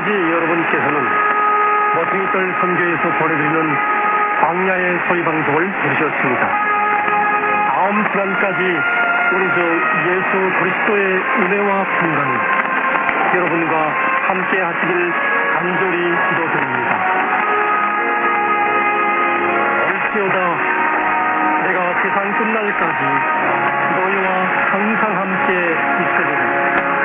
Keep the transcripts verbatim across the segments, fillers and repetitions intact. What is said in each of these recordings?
지금까지 여러분께서는 머슴이들 선교에서 보내드리는 광야의 소리 방송을 들으셨습니다. 다음 시간까지 우리 주 예수 그리스도의 은혜와 평강이 여러분과 함께 하시길 간절히 기도드립니다. 올지어다 내가 세상 끝날까지 너희와 항상 함께 있으리라.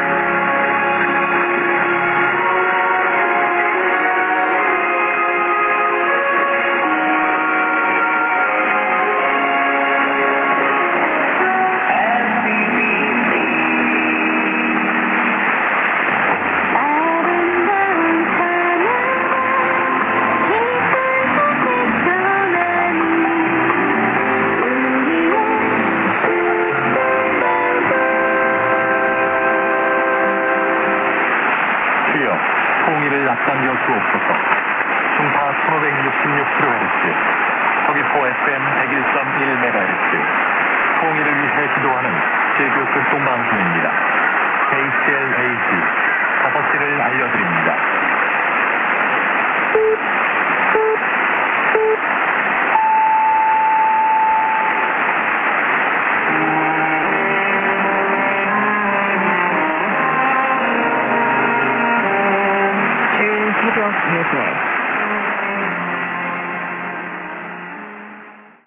통일을 앞당겨 주옵소서. 중파 천오백육십육 킬로헤르츠, 서귀포 에프엠 백일 점 일 메가헤르츠, 통일을 위해 기도하는 제주 극동방송입니다. 에이치엘에이치 다섯 시를 알려드립니다. Network.